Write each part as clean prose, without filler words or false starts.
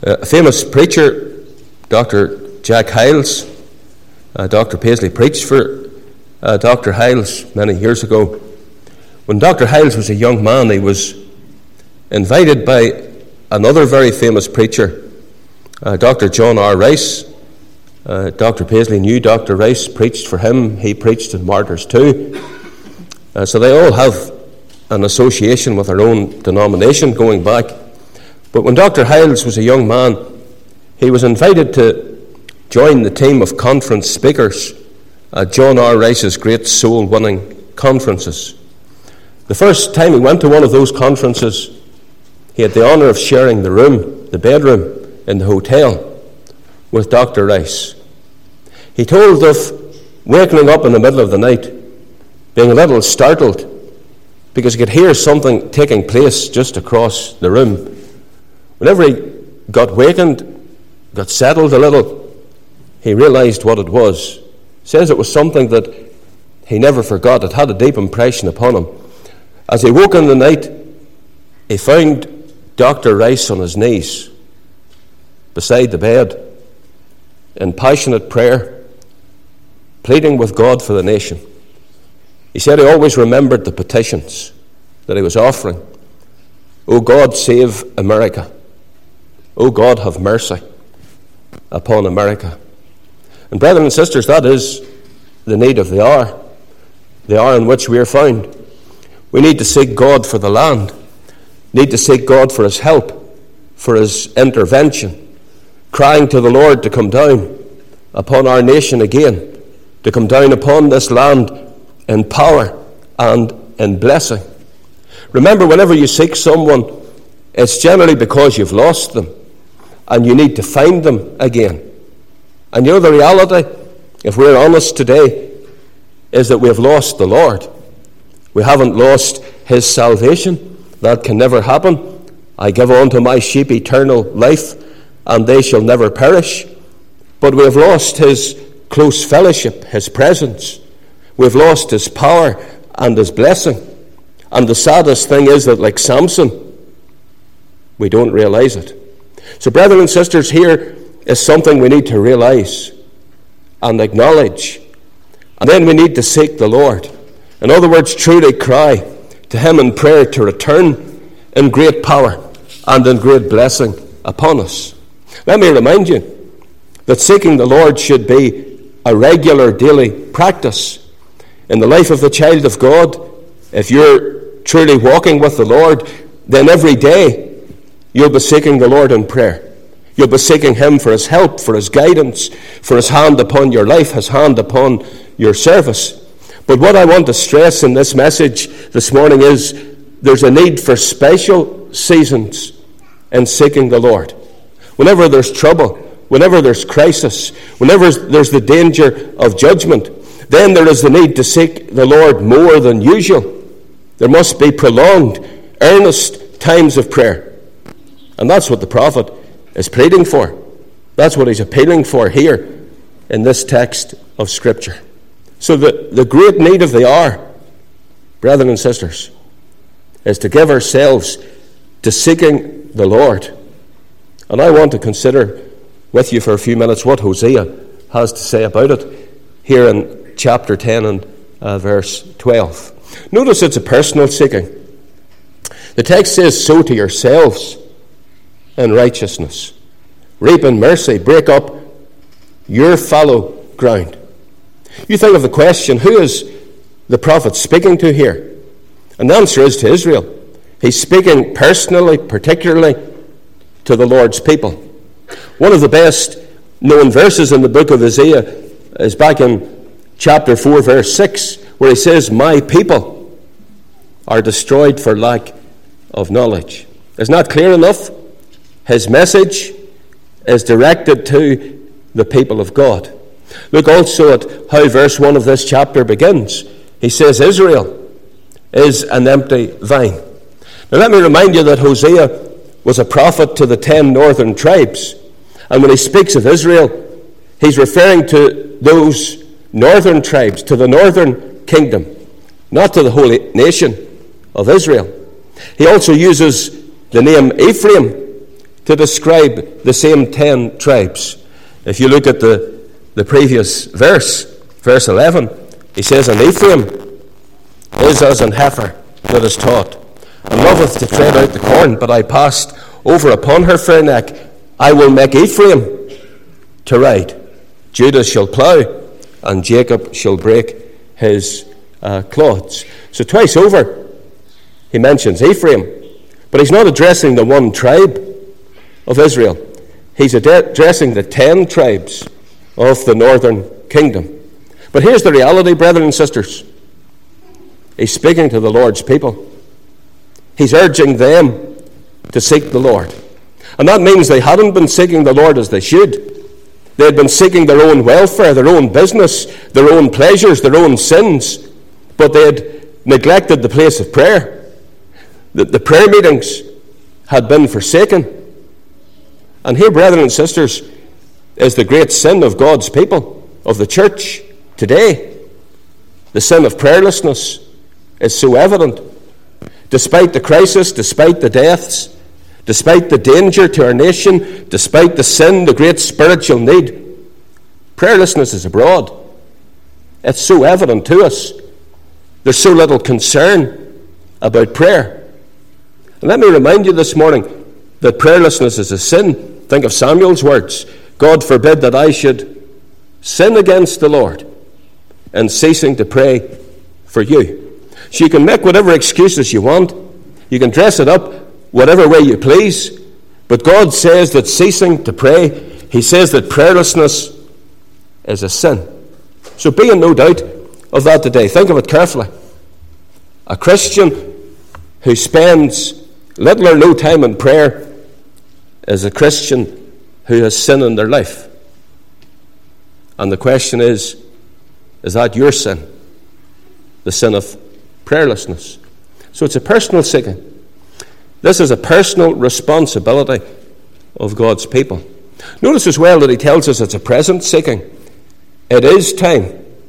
A famous preacher, Dr. Jack Hyles, Dr. Paisley preached for Dr. Hyles many years ago. When Dr. Hyles was a young man, he was invited by another very famous preacher, Dr. John R. Rice. Dr. Paisley knew Dr. Rice, preached for him. He preached in Martyrs too. So they all have an association with their own denomination going back. But when Dr. Hyles was a young man, he was invited to join the team of conference speakers at John R. Rice's great soul-winning conferences. The first time he went to one of those conferences, he had the honour of sharing the bedroom in the hotel with Dr. Rice. He told of waking up in the middle of the night, being a little startled because he could hear something taking place just across the room. Whenever he got wakened, got settled a little, he realised what it was. He says it was something that he never forgot. It had a deep impression upon him. As he woke in the night, he found Dr. Rice on his knees beside the bed in passionate prayer, pleading with God for the nation. He said he always remembered the petitions that he was offering. "O God, save America. O God, have mercy upon America." And brethren and sisters, that is the need of the hour in which we are found. We need to seek God for the land, need to seek God for his help, for his intervention, crying to the Lord to come down upon our nation again, to come down upon this land in power and in blessing. Remember, whenever you seek someone, it's generally because you've lost them and you need to find them again. And you know the reality, if we're honest today, is that we have lost the Lord. We haven't lost his salvation. That can never happen. "I give unto my sheep eternal life, and they shall never perish." But we have lost his close fellowship, his presence. We've lost his power and his blessing. And the saddest thing is that, like Samson, we don't realize it. So, brethren and sisters, here is something we need to realize and acknowledge. And then we need to seek the Lord. In other words, truly cry to him in prayer to return in great power and in great blessing upon us. Let me remind you that seeking the Lord should be a regular daily practice in the life of the child of God. If you're truly walking with the Lord, then every day you'll be seeking the Lord in prayer. You'll be seeking him for his help, for his guidance, for his hand upon your life, his hand upon your service. But what I want to stress in this message this morning is there's a need for special seasons in seeking the Lord. Whenever there's trouble, whenever there's crisis, whenever there's the danger of judgment, then there is the need to seek the Lord more than usual. There must be prolonged, earnest times of prayer. And that's what the prophet is pleading for. That's what he's appealing for here in this text of Scripture. So the great need of the hour, brethren and sisters, is to give ourselves to seeking the Lord. And I want to consider with you for a few minutes what Hosea has to say about it here in chapter 10 and verse 12. Notice it's a personal seeking. The text says, "Sow to yourselves in righteousness. Reap in mercy. Break up your fallow ground." You think of the question, who is the prophet speaking to here? And the answer is to Israel. He's speaking personally, particularly to the Lord's people. One of the best known verses in the book of Isaiah is back in chapter 4, verse 6, where he says, "My people are destroyed for lack of knowledge." Isn't that clear enough? His message is directed to the people of God. Look also at how verse 1 of this chapter begins. He says, "Israel is an empty vine." Now let me remind you that Hosea was a prophet to the 10 northern tribes. And when he speaks of Israel, he's referring to those northern tribes, to the northern kingdom, not to the holy nation of Israel. He also uses the name Ephraim to describe the same 10 tribes. If you look at the previous verse, verse 11, he says, "And Ephraim is as an heifer that is taught, and loveth to tread out the corn, but I passed over upon her fair neck. I will make Ephraim to ride. Judah shall plough, and Jacob shall break his clods." So twice over, he mentions Ephraim, but he's not addressing the one tribe of Israel. He's addressing the 10 tribes of the northern kingdom. But here's the reality, brethren and sisters. He's speaking to the Lord's people. He's urging them to seek the Lord. And that means they hadn't been seeking the Lord as they should. They had been seeking their own welfare, their own business, their own pleasures, their own sins. But they had neglected the place of prayer. The prayer meetings had been forsaken. And here, brethren and sisters, is the great sin of God's people, of the church today. The sin of prayerlessness is so evident. Despite the crisis, despite the deaths, despite the danger to our nation, despite the sin, the great spiritual need, prayerlessness is abroad. It's so evident to us. There's so little concern about prayer. And let me remind you this morning that prayerlessness is a sin. Think of Samuel's words. "God forbid that I should sin against the Lord in ceasing to pray for you." So you can make whatever excuses you want. You can dress it up whatever way you please. But God says that ceasing to pray, he says that prayerlessness is a sin. So be in no doubt of that today. Think of it carefully. A Christian who spends little or no time in prayer is a Christian who has sin in their life. And the question is that your sin? The sin of prayerlessness. So it's a personal seeking. This is a personal responsibility of God's people. Notice as well that he tells us it's a present seeking. It is time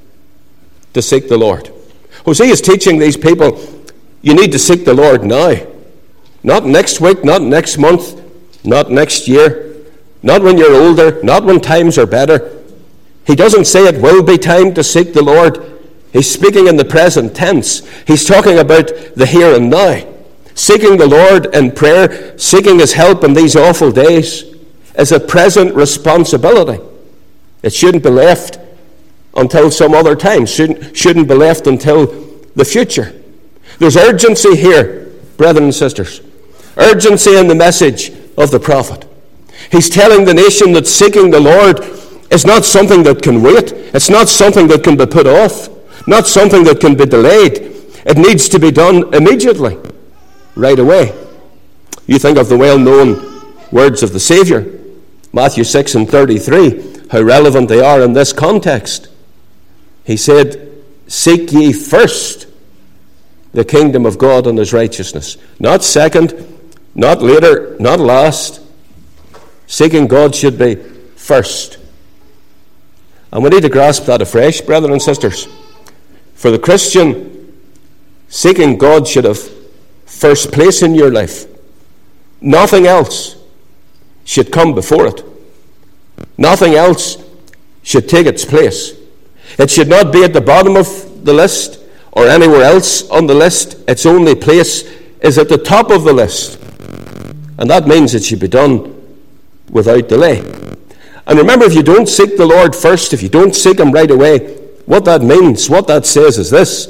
to seek the Lord. Hosea is teaching these people, you need to seek the Lord now. Not next week, not next month, not next year, not when you're older, not when times are better. He doesn't say it will be time to seek the Lord. He's speaking in the present tense. He's talking about the here and now. Seeking the Lord in prayer, seeking his help in these awful days, is a present responsibility. It shouldn't be left until some other time. Shouldn't be left until the future. There's urgency here, brethren and sisters. Urgency in the message of the prophet. He's telling the nation that seeking the Lord is not something that can wait. It's not something that can be put off. Not something that can be delayed. It needs to be done immediately, right away. You think of the well-known words of the Savior, Matthew 6 and 33, how relevant they are in this context. He said, "Seek ye first the kingdom of God and his righteousness." Not second, not later, not last. Seeking God should be first. And we need to grasp that afresh, brethren and sisters. For the Christian, seeking God should have first place in your life. Nothing else should come before it. Nothing else should take its place. It should not be at the bottom of the list or anywhere else on the list. Its only place is at the top of the list. And that means it should be done without delay. And remember, if you don't seek the Lord first, if you don't seek him right away, what that means, what that says is this.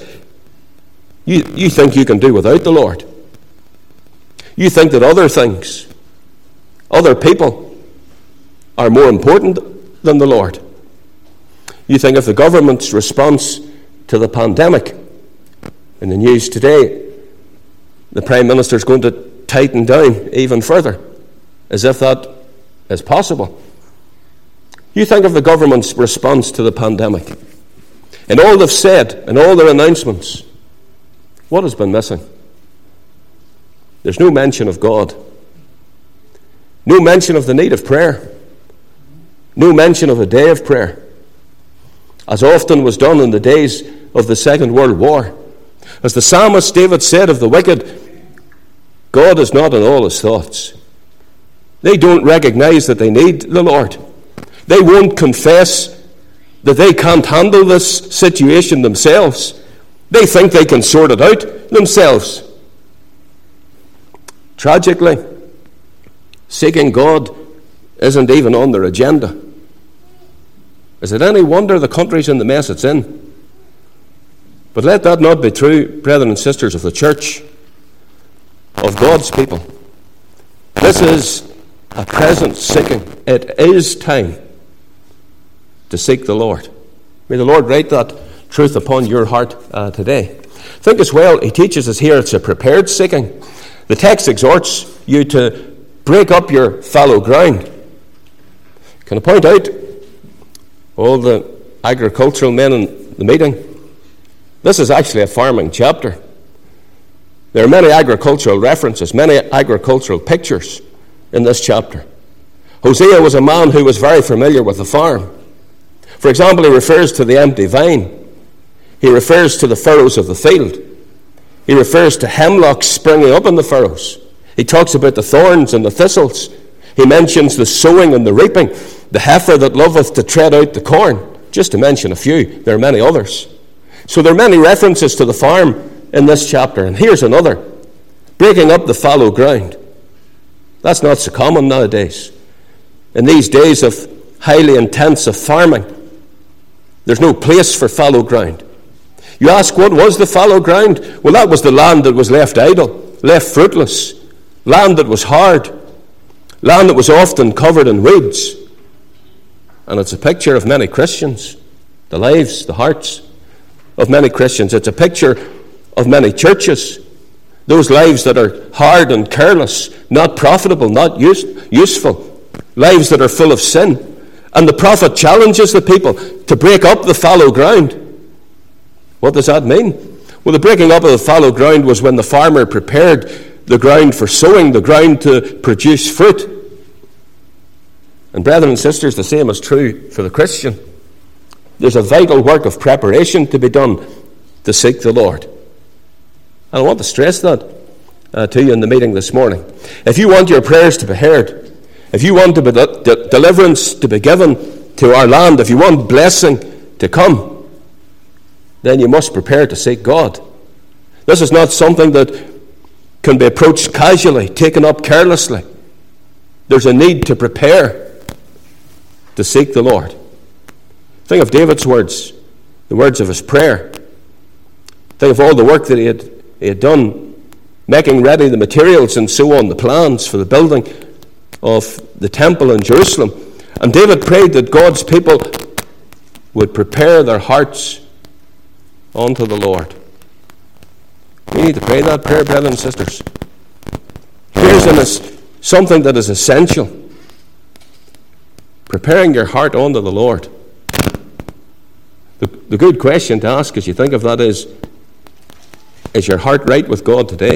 You think you can do without the Lord. You think that other things, other people, are more important than the Lord. You think of the government's response to the pandemic. In the news today, the Prime Minister is going to tighten down even further, as if that is possible. You think of the government's response to the pandemic. In all they've said, in all their announcements, what has been missing? There's no mention of God. No mention of the need of prayer. No mention of a day of prayer, as often was done in the days of the Second World War. As the psalmist David said of the wicked, God is not in all his thoughts. They don't recognize that they need the Lord. They won't confess that they can't handle this situation themselves. They think they can sort it out themselves. Tragically, seeking God isn't even on their agenda. Is it any wonder the country's in the mess it's in? But let that not be true, brethren and sisters of the church, of God's people. This is a present seeking. It is time to seek the Lord. May the Lord write that truth upon your heart today. Think as well, he teaches us here it's a prepared seeking. The text exhorts you to break up your fallow ground. Can I point out all the agricultural men in the meeting? This is actually a farming chapter. There are many agricultural references, many agricultural pictures in this chapter. Hosea was a man who was very familiar with the farm. For example, he refers to the empty vine. He refers to the furrows of the field. He refers to hemlocks springing up in the furrows. He talks about the thorns and the thistles. He mentions the sowing and the reaping, the heifer that loveth to tread out the corn, just to mention a few. There are many others. So there are many references to the farm in this chapter. And here's another, breaking up the fallow ground. That's not so common nowadays. In these days of highly intensive farming, there's no place for fallow ground. You ask, what was the fallow ground? Well, that was the land that was left idle, left fruitless, land that was hard, land that was often covered in weeds. And it's a picture of many Christians, the lives, the hearts of many Christians. It's a picture of many churches, those lives that are hard and careless, not profitable, not useful, lives that are full of sin. And the prophet challenges the people to break up the fallow ground. What does that mean? Well, the breaking up of the fallow ground was when the farmer prepared the ground for sowing, the ground to produce fruit. And brethren and sisters, the same is true for the Christian. There's a vital work of preparation to be done to seek the Lord. And I want to stress that to you in the meeting this morning. If you want your prayers to be heard, if you want deliverance to be given to our land, if you want blessing to come, then you must prepare to seek God. This is not something that can be approached casually, taken up carelessly. There's a need to prepare to seek the Lord. Think of David's words, the words of his prayer. Think of all the work that he had done, making ready the materials and so on, the plans for the building of the temple in Jerusalem. And David prayed that God's people would prepare their hearts unto the Lord. We need to pray that prayer, brothers and sisters. Here's something that is essential. Preparing your heart unto the Lord. The good question to ask as you think of that is your heart right with God today?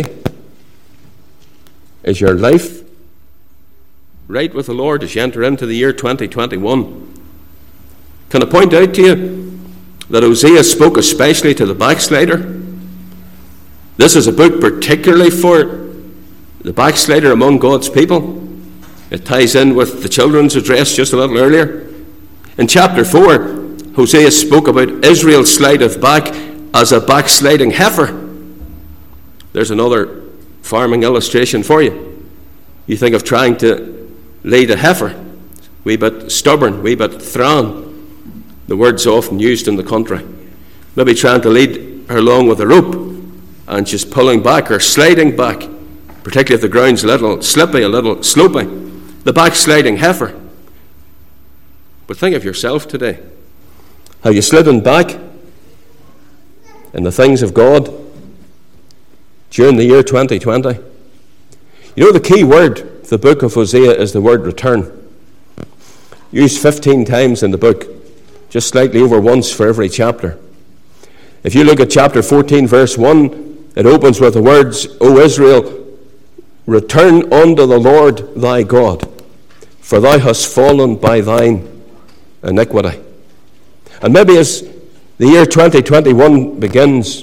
Is your life right with the Lord as you enter into the year 2021? Can I point out to you that Hosea spoke especially to the backslider? This is a book particularly for the backslider among God's people. It ties in with the children's address just a little earlier. In chapter 4, Hosea spoke about Israel slideth back as a backsliding heifer. There's another farming illustration for you. You think of trying to lead a heifer, wee bit stubborn, wee bit thrawn. The word's often used in the country. Maybe trying to lead her along with a rope, and she's pulling back or sliding back, particularly if the ground's a little slippy, a little slopy. The backsliding heifer. But think of yourself today. Have you slidden back in the things of God during the year 2020? You know, the key word for the book of Hosea is the word return. Used 15 times in the book, just slightly over once for every chapter. If you look at chapter 14, verse 1, it opens with the words, O Israel, return unto the Lord thy God, for thou hast fallen by thine iniquity. And maybe as the year 2021 begins,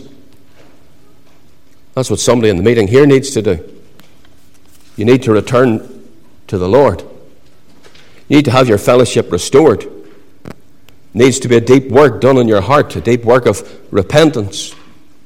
that's what somebody in the meeting here needs to do. You need to return to the Lord. You need to have your fellowship restored. Needs to be a deep work done in your heart, a deep work of repentance.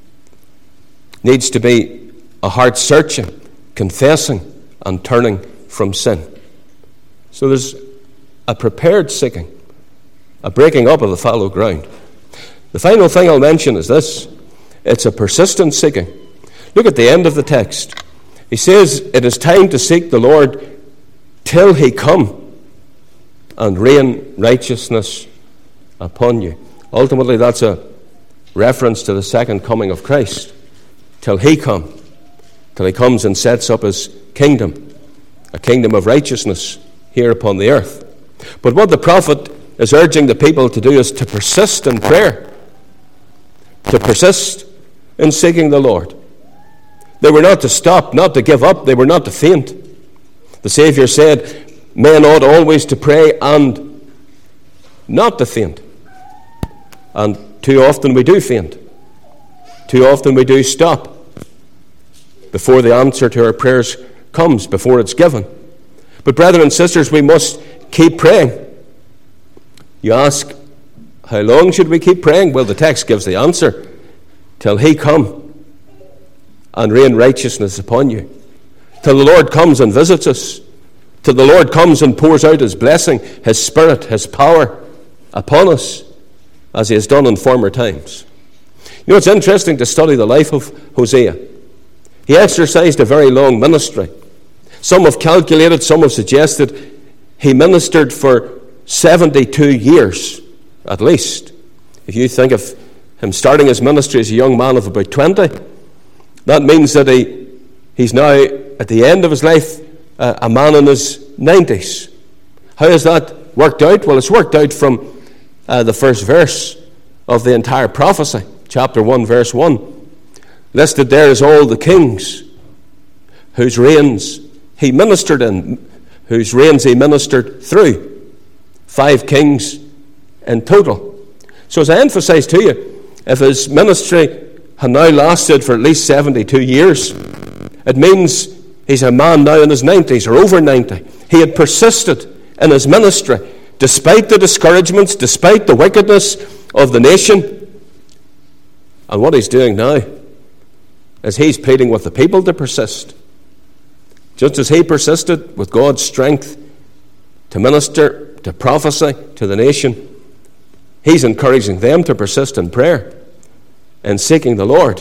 Needs to be a heart searching, confessing, and turning from sin. So there's a prepared seeking, a breaking up of the fallow ground. The final thing I'll mention is this. It's a persistent seeking. Look at the end of the text. He says, it is time to seek the Lord till he come and rain righteousness upon you. Ultimately, that's a reference to the second coming of Christ. Till he comes and sets up his kingdom, a kingdom of righteousness here upon the earth. But what the prophet is urging the people to do is to persist in prayer, to persist in seeking the Lord. They were not to stop, not to give up, they were not to faint. The Saviour said, men ought always to pray and not to faint. And too often we do faint. Too often we do stop before the answer to our prayers comes, before it's given. But brethren and sisters, we must keep praying. You ask, how long should we keep praying? Well, the text gives the answer. Till he come and rain righteousness upon you. Till the Lord comes and visits us. Till the Lord comes and pours out his blessing, his spirit, his power upon us, as he has done in former times. You know, it's interesting to study the life of Hosea. He exercised a very long ministry. Some have calculated, some have suggested, he ministered for 72 years, at least. If you think of him starting his ministry as a young man of about 20, that means that he's now, at the end of his life, a man in his 90s. How has that worked out? Well, it's worked out from the first verse of the entire prophecy, chapter 1, verse 1. Listed there is all the kings whose reigns he ministered in, whose reigns he ministered through. 5 kings in total. So as I emphasised to you, if his ministry had now lasted for at least 72 years, it means he's a man now in his 90s or over 90. He had persisted in his ministry despite the discouragements, despite the wickedness of the nation. And what he's doing now is he's pleading with the people to persist. Just as he persisted with God's strength to minister, to prophesy to the nation, he's encouraging them to persist in prayer and seeking the Lord.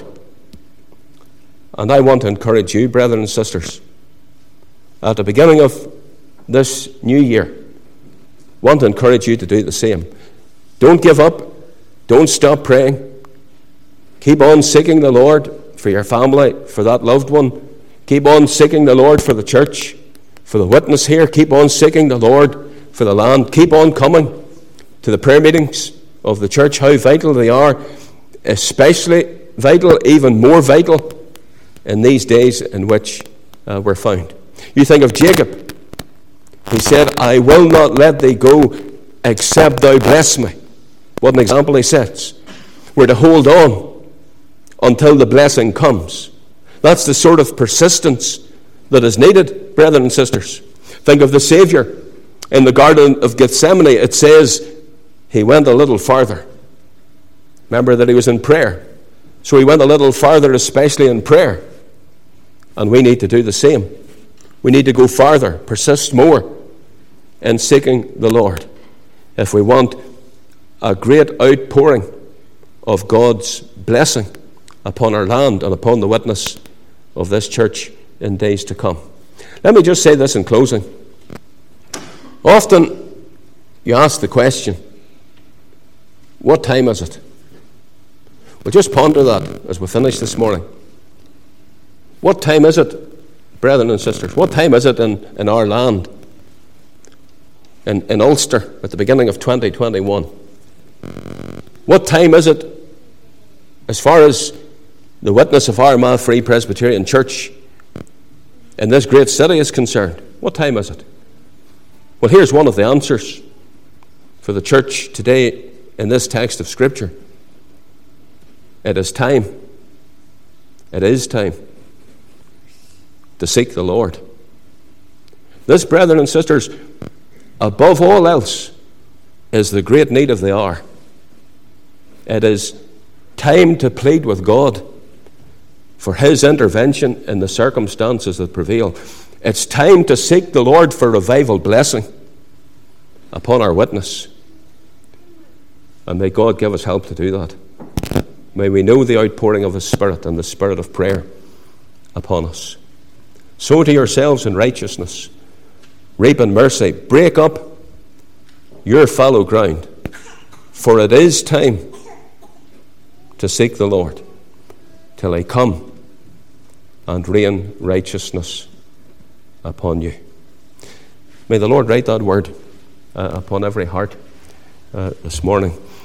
And I want to encourage you, brethren and sisters, at the beginning of this new year, want to encourage you to do the same. Don't give up. Don't stop praying. Keep on seeking the Lord for your family, for that loved one. Keep on seeking the Lord for the church, for the witness here. Keep on seeking the Lord for the land. Keep on coming to the prayer meetings of the church, how vital they are, especially vital, even more vital in these days in which we're found. You think of Jacob. He said, I will not let thee go except thou bless me. What an example he sets. We're to hold on until the blessing comes. That's the sort of persistence that is needed, brethren and sisters. Think of the Saviour. In the Garden of Gethsemane, it says he went a little farther. Remember that he was in prayer. So he went a little farther, especially in prayer. And we need to do the same. We need to go farther, persist more in seeking the Lord if we want a great outpouring of God's blessing upon our land and upon the witness of this church in days to come. Let me just say this in closing. Often you ask the question, what time is it? Well, just ponder that as we finish this morning. What time is it, brethren and sisters? What time is it in our land? In Ulster at the beginning of 2021. What time is it as far as the witness of Armagh Free Presbyterian Church in this great city is concerned? What time is it? Well, here's one of the answers for the church today in this text of Scripture. It is time. It is time to seek the Lord. This, brethren and sisters, above all else, is the great need of the hour. It is time to plead with God for his intervention in the circumstances that prevail. It's time to seek the Lord for revival blessing upon our witness. And may God give us help to do that. May we know the outpouring of his Spirit and the spirit of prayer upon us. Sow to yourselves in righteousness, reap in mercy, break up your fallow ground, for it is time to seek the Lord till he come and rain righteousness upon you. May the Lord write that word upon every heart this morning.